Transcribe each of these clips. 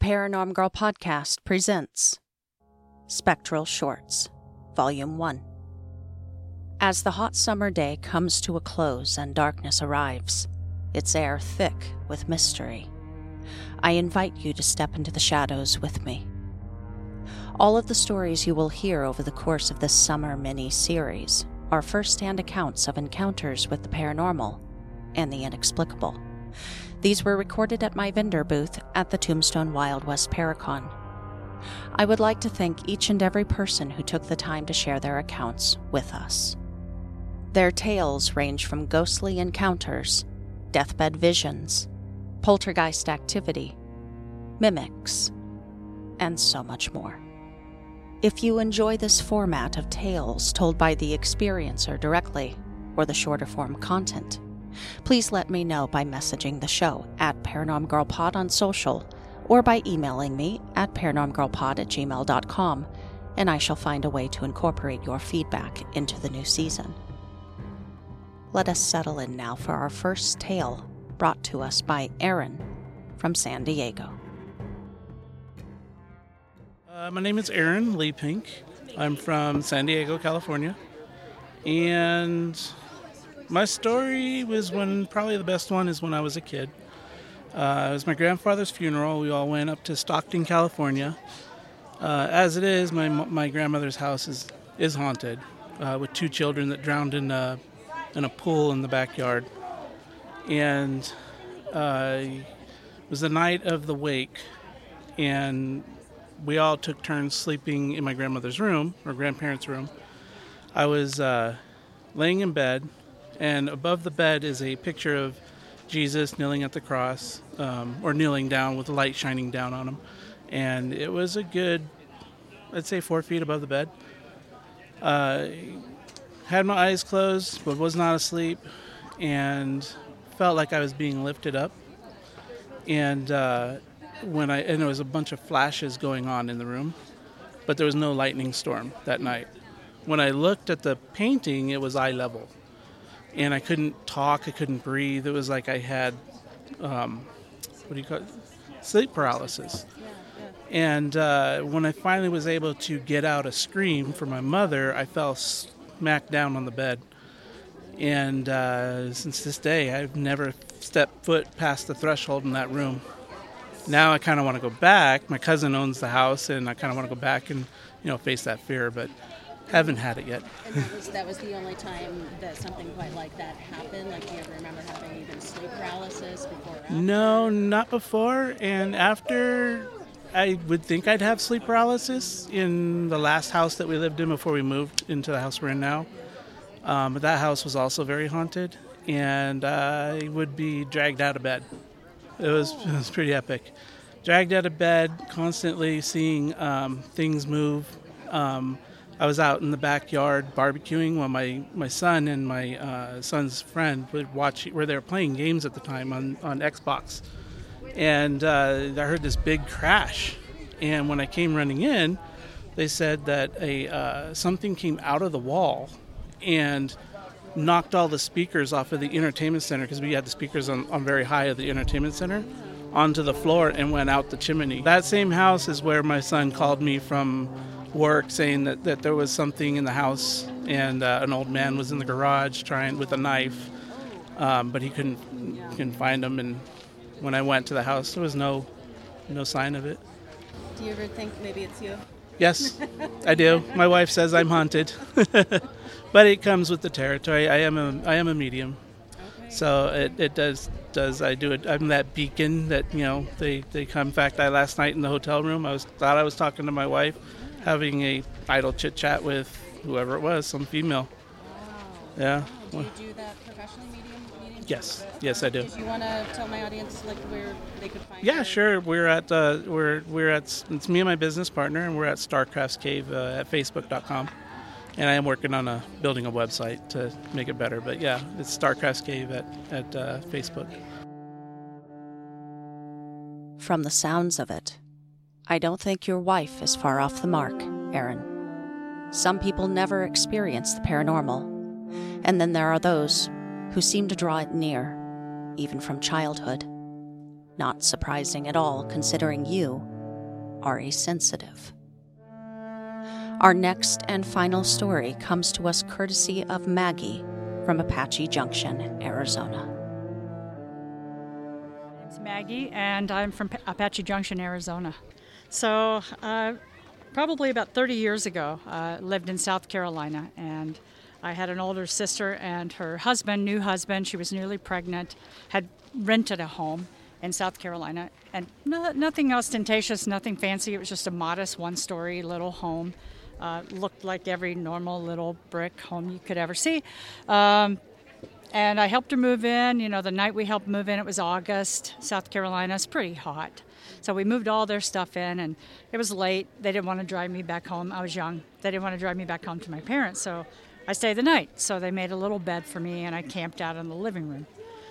Paranorm Girl Podcast presents Spectral Shorts, Volume 1. As the hot summer day comes to a close and darkness arrives, its air thick with mystery, I invite you to step into the shadows with me. All of the stories you will hear over the course of this summer mini-series are first-hand accounts of encounters with the paranormal and the inexplicable. These were recorded at my vendor booth at the Tombstone Wild West Paracon. I would like to thank each and every person who took the time to share their accounts with us. Their tales range from ghostly encounters, deathbed visions, poltergeist activity, mimics, and so much more. If you enjoy this format of tales told by the experiencer directly, or the shorter form content, please let me know by messaging the show at ParanormGirlPod on social or by emailing me at paranormgirlpod@gmail.com, and I shall find a way to incorporate your feedback into the new season. Let us settle in now for our first tale, brought to us by Aaron from San Diego. My name is Aaron Lee Pink. I'm from San Diego, California, and my story was probably the best one is when I was a kid. It was my grandfather's funeral. We all went up to Stockton, California. As it is, my grandmother's house is haunted with two children that drowned in a pool in the backyard. And it was the night of the wake, and we all took turns sleeping in my grandmother's room, or grandparents' room. I was laying in bed, and above the bed is a picture of Jesus kneeling at the cross, or kneeling down with the light shining down on him. And it was a good, I'd say 4 feet above the bed. Had my eyes closed, but was not asleep, and felt like I was being lifted up. And there was a bunch of flashes going on in the room, but there was no lightning storm that night. When I looked at the painting, it was eye level. And I couldn't talk, I couldn't breathe. It was like I had, sleep paralysis. And when I finally was able to get out a scream for my mother, I fell smack down on the bed. And since this day, I've never stepped foot past the threshold in that room. Now I kind of want to go back. My cousin owns the house, and I kind of want to go back and, face that fear, but haven't had it yet. And that was the only time that something quite like that happened? Like, do you ever remember having even sleep paralysis before or after? No, not before. And after, I would think I'd have sleep paralysis in the last house that we lived in before we moved into the house we're in now. But that house was also very haunted, and I would be dragged out of bed. It was pretty epic. Dragged out of bed, constantly seeing things move. I was out in the backyard barbecuing while my son and my son's friend would watch, where they were playing games at the time on Xbox. And I heard this big crash. And when I came running in, they said that something came out of the wall and knocked all the speakers off of the entertainment center, because we had the speakers on very high of the entertainment center, onto the floor and went out the chimney. That same house is where my son called me from work saying that there was something in the house, and an old man was in the garage trying with a knife, but he couldn't find him. And when I went to the house, there was no sign of it. Do you ever think maybe it's you? Yes, I do. My wife says I'm haunted, but it comes with the territory. I am a medium, okay. So it does. I do it. I'm that beacon that they come. In fact, last night in the hotel room, thought I was talking to my wife, having a idle chit chat with whoever it was, some female. Wow. Yeah. Do you do that professionally, medium? Yes, I do. Do you want to tell my audience where they could find? Yeah, sure. We're at it's me and my business partner, and we're at Starcraft's Cave at Facebook.com. And I am working on building a website to make it better. But yeah, it's Starcraft's Cave at Facebook. From the sounds of it, I don't think your wife is far off the mark, Aaron. Some people never experience the paranormal, and then there are those who seem to draw it near, even from childhood. Not surprising at all, considering you are a sensitive. Our next and final story comes to us courtesy of Maggie from Apache Junction, Arizona. It's Maggie, and I'm from Apache Junction, Arizona. So, probably about 30 years ago, lived in South Carolina, and I had an older sister and her husband, new husband, she was newly pregnant, had rented a home in South Carolina, and nothing ostentatious, nothing fancy. It was just a modest one-story little home. Looked like every normal little brick home you could ever see. And I helped her move in. You know, the night we helped move in, it was August. South Carolina is pretty hot. So we moved all their stuff in, and it was late. They didn't want to drive me back home. I was young. They didn't want to drive me back home to my parents, so I stayed the night. So they made a little bed for me, and I camped out in the living room.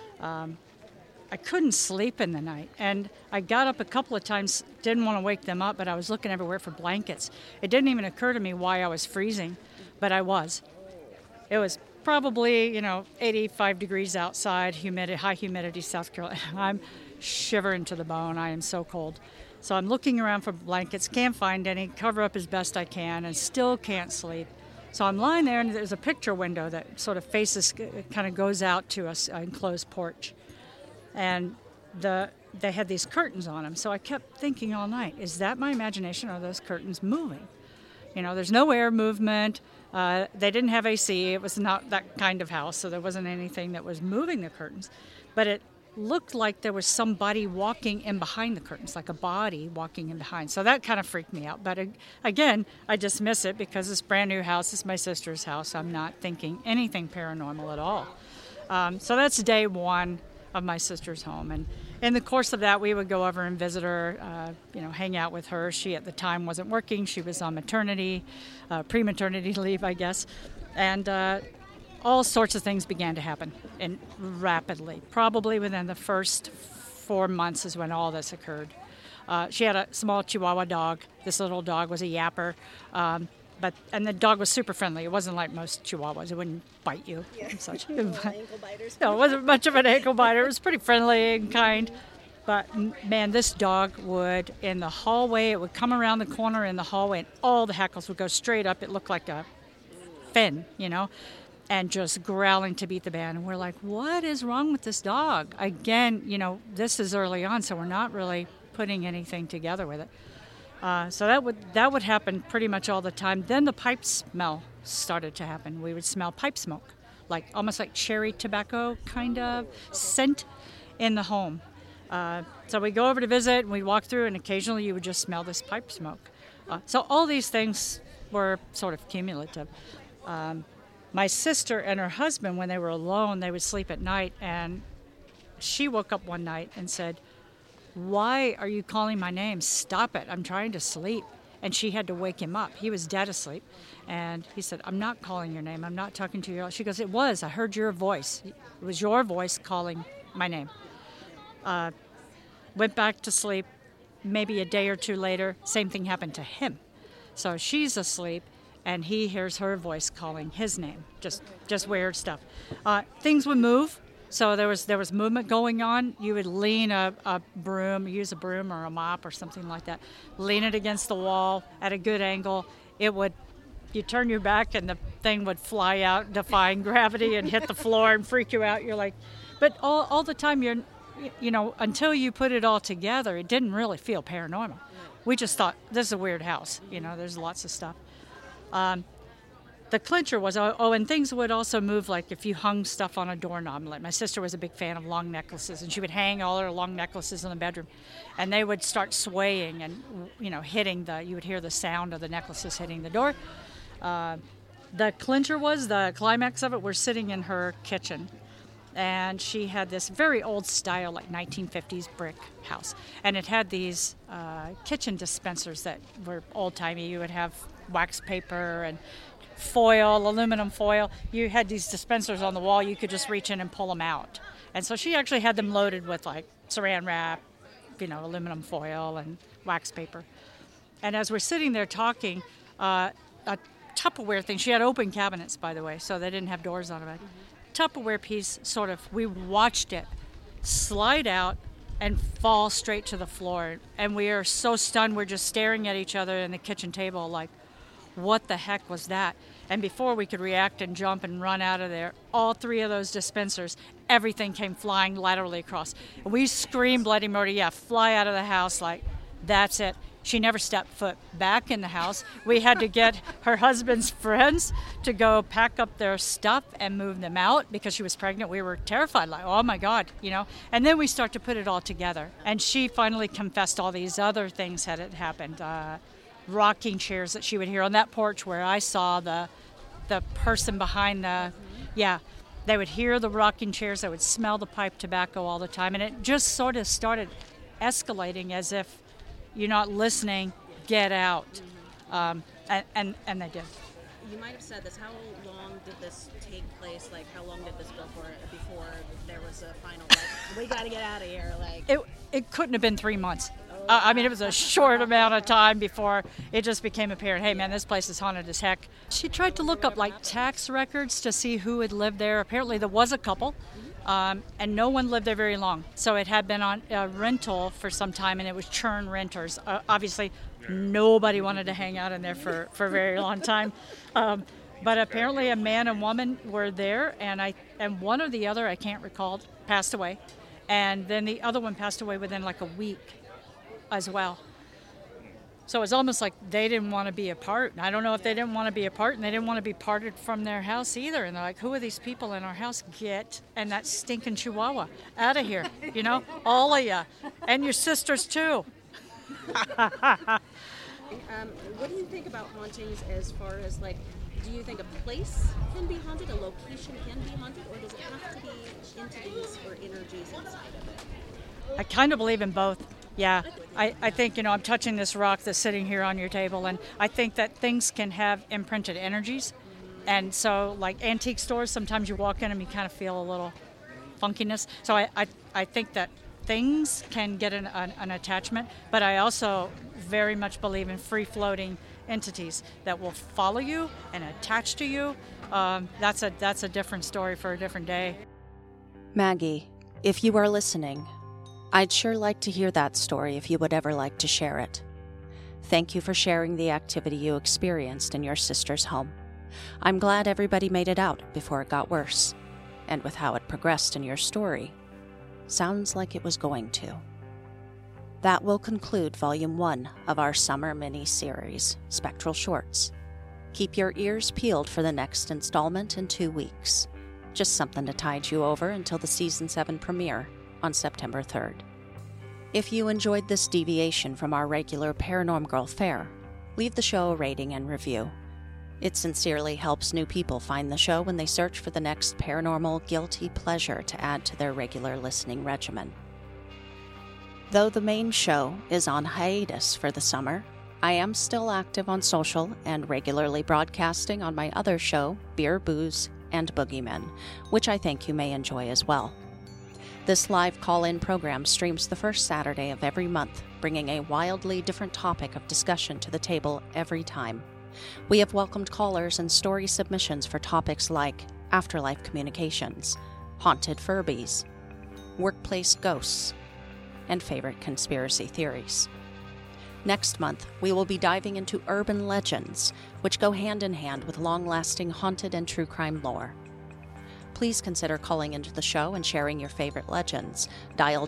I couldn't sleep in the night, and I got up a couple of times, didn't want to wake them up, but I was looking everywhere for blankets. It didn't even occur to me why I was freezing, but I was. It was probably, 85 degrees outside, high humidity, South Carolina. I'm shivering to the bone. I am so cold. So I'm looking around for blankets, can't find any, cover up as best I can, and still can't sleep. So I'm lying there, and there's a picture window that sort of faces, kind of goes out to an enclosed porch. And they had these curtains on them. So I kept thinking all night, is that my imagination or are those curtains moving? There's no air movement. They didn't have AC. It was not that kind of house, so there wasn't anything that was moving the curtains. But it looked like there was somebody walking in behind the curtains, like a body walking in behind. So that kind of freaked me out. But again, I dismiss it because this brand new house is my sister's house. I'm not thinking anything paranormal at all. So that's day one of my sister's home, and in the course of that we would go over and visit her, hang out with her. She at the time wasn't working. She was on maternity, pre-maternity leave, I guess, and all sorts of things began to happen, and rapidly. Probably within the first 4 months is when all this occurred. She had a small Chihuahua dog. This little dog was a yapper, and the dog was super friendly. It wasn't like most Chihuahuas. It wouldn't bite you and such. Ankle biters. No, it wasn't much of an ankle biter. It was pretty friendly and kind. But, man, this dog would, in the hallway, it would come around the corner in the hallway, and all the hackles would go straight up. It looked like a fin, and just growling to beat the band. And we're like, what is wrong with this dog? Again, this is early on, so we're not really putting anything together with it. So that would happen pretty much all the time. Then the pipe smell started to happen. We would smell pipe smoke, almost like cherry tobacco kind of scent in the home. So we go over to visit, and we walk through, and occasionally you would just smell this pipe smoke. So all these things were sort of cumulative. My sister and her husband, when they were alone, they would sleep at night, and she woke up one night and said, "Why are you calling my name? Stop it. I'm trying to sleep." And she had to wake him up. He was dead asleep. And he said, "I'm not calling your name. I'm not talking to you." She goes, "It was. I heard your voice. It was your voice calling my name." Went back to sleep. Maybe a day or two later, same thing happened to him. So she's asleep, and he hears her voice calling his name. Just weird stuff. Things would move. So there was movement going on. You would lean a broom, use a broom or a mop or something like that, lean it against the wall at a good angle. You turn your back and the thing would fly out, defying gravity, and hit the floor and freak you out. You're like, but all the time until you put it all together, it didn't really feel paranormal. We just thought, this is a weird house. There's lots of stuff. The clincher was, and things would also move, like if you hung stuff on a doorknob. Like my sister was a big fan of long necklaces, and she would hang all her long necklaces in the bedroom, and they would start swaying and, hitting you would hear the sound of the necklaces hitting the door. The clincher was, the climax of it, we're sitting in her kitchen, and she had this very old style, like 1950s brick house, and it had these kitchen dispensers that were old-timey. You would have wax paper and foil, aluminum foil. You had these dispensers on the wall. You could just reach in and pull them out. And so she actually had them loaded with saran wrap, aluminum foil and wax paper. And as we're sitting there talking, a Tupperware thing, she had open cabinets, by the way, so they didn't have doors on them. Tupperware piece we watched it slide out and fall straight to the floor. And we are so stunned, we're just staring at each other in the kitchen table like, what the heck was that? And before we could react and jump and run out of there, all 3 of those dispensers, everything came flying laterally across. And we screamed bloody murder, fly out of the house, like, that's it. She never stepped foot back in the house. We had to get her husband's friends to go pack up their stuff and move them out because she was pregnant. We were terrified, like, oh my God, And then we start to put it all together. And she finally confessed all these other things that had happened. Rocking chairs that she would hear on that porch where I saw the person behind they would hear the rocking chairs. They would smell the pipe tobacco all the time. And it just sort of started escalating as if, you're not listening, get out. And they did. You might have said this. How long did this take place? Like, how long did this go for before there was a final, like, we got to get out of here? Like, it couldn't have been 3 months. It was a short amount of time before it just became apparent, hey, man, this place is haunted as heck. She tried to look up, like, tax records to see who had lived there. Apparently there was a couple. And no one lived there very long. So it had been on rental for some time, and it was churn renters. Obviously, nobody wanted to hang out in there for a very long time. But apparently a man and woman were there, and one or the other, I can't recall, passed away. And then the other one passed away within like a week as well. So it's almost like they didn't want to be apart. I don't know if they didn't want to be apart, and they didn't want to be parted from their house either. And they're like, who are these people in our house? And that stinking chihuahua out of here, all of you, and your sisters too. What do you think about hauntings as far as, like, do you think a place can be haunted, a location can be haunted, or does it have to be entities or energies inside of it? I kind of believe in both. Yeah, I think, I'm touching this rock that's sitting here on your table, and I think that things can have imprinted energies. And so, like antique stores, sometimes you walk in and you kind of feel a little funkiness. So I think that things can get an attachment, but I also very much believe in free-floating entities that will follow you and attach to you. That's a different story for a different day. Maggie, if you are listening, I'd sure like to hear that story if you would ever like to share it. Thank you for sharing the activity you experienced in your sister's home. I'm glad everybody made it out before it got worse. And with how it progressed in your story, sounds like it was going to. That will conclude Volume 1 of our summer mini-series, Spectral Shorts. Keep your ears peeled for the next installment in 2 weeks. Just something to tide you over until the Season 7 premiere on September 3rd. If you enjoyed this deviation from our regular Paranorm Girl fare, leave the show a rating and review. It sincerely helps new people find the show when they search for the next paranormal guilty pleasure to add to their regular listening regimen. Though the main show is on hiatus for the summer, I am still active on social and regularly broadcasting on my other show, Beer, Booze, and Boogeymen, which I think you may enjoy as well. This live call-in program streams the first Saturday of every month, bringing a wildly different topic of discussion to the table every time. We have welcomed callers and story submissions for topics like afterlife communications, haunted Furbies, workplace ghosts, and favorite conspiracy theories. Next month, we will be diving into urban legends, which go hand in hand with long-lasting haunted and true crime lore. Please consider calling into the show and sharing your favorite legends. Dial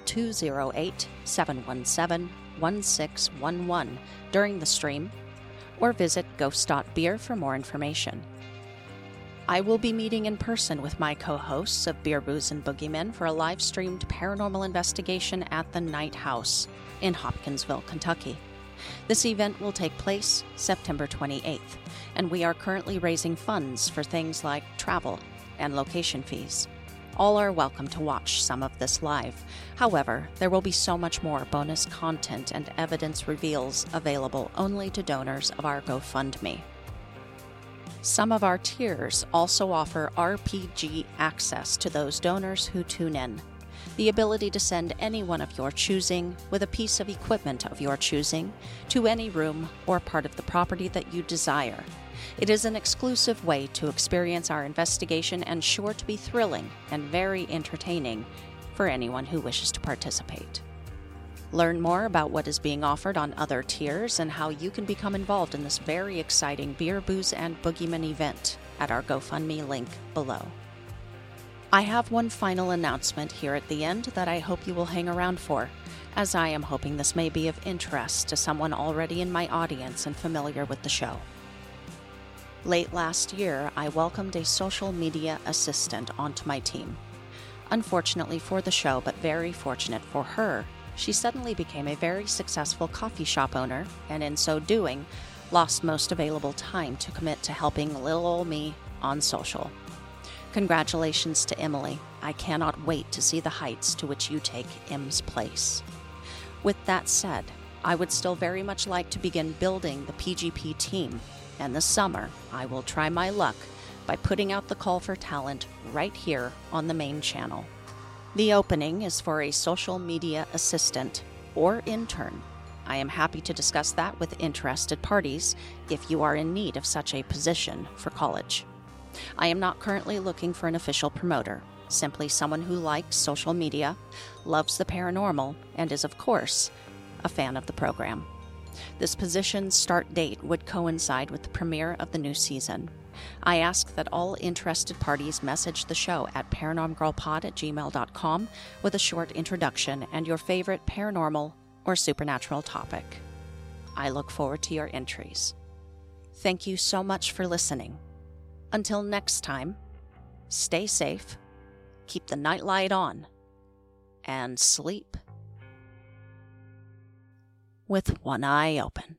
208-717-1611 during the stream, or visit ghost.beer for more information. I will be meeting in person with my co-hosts of Beer, Booze, and Boogeymen for a live-streamed paranormal investigation at the Night House in Hopkinsville, Kentucky. This event will take place September 28th, and we are currently raising funds for things like travel and location fees. All are welcome to watch some of this live. However, there will be so much more bonus content and evidence reveals available only to donors of our GoFundMe. Some of our tiers also offer RPG access to those donors who tune in. The ability to send anyone of your choosing with a piece of equipment of your choosing to any room or part of the property that you desire. It is an exclusive way to experience our investigation and sure to be thrilling and very entertaining for anyone who wishes to participate. Learn more about what is being offered on other tiers and how you can become involved in this very exciting Beer, Booze, and Boogeyman event at our GoFundMe link below. I have one final announcement here at the end that I hope you will hang around for, as I am hoping this may be of interest to someone already in my audience and familiar with the show. Late last year, I welcomed a social media assistant onto my team. Unfortunately for the show, but very fortunate for her, she suddenly became a very successful coffee shop owner, and in so doing, lost most available time to commit to helping little old me on social. Congratulations to Emily. I cannot wait to see the heights to which you take M's place. With that said, I would still very much like to begin building the PGP team, and this summer I will try my luck by putting out the call for talent right here on the main channel. The opening is for a social media assistant or intern. I am happy to discuss that with interested parties if you are in need of such a position for college. I am not currently looking for an official promoter, simply someone who likes social media, loves the paranormal, and is, of course, a fan of the program. This position's start date would coincide with the premiere of the new season. I ask that all interested parties message the show at paranormgirlpod@gmail.com with a short introduction and your favorite paranormal or supernatural topic. I look forward to your entries. Thank you so much for listening. Until next time, stay safe, keep the nightlight on, and sleep with one eye open.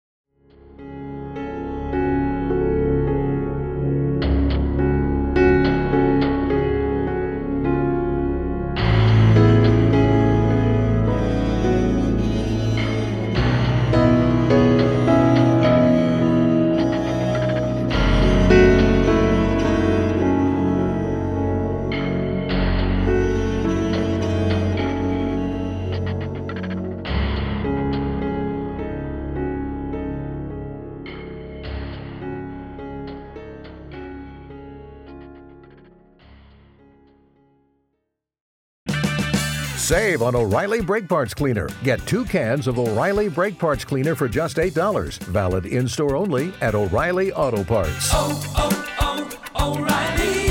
Save on O'Reilly Brake Parts Cleaner. Get 2 cans of O'Reilly Brake Parts Cleaner for just $8. Valid in-store only at O'Reilly Auto Parts. O'Reilly.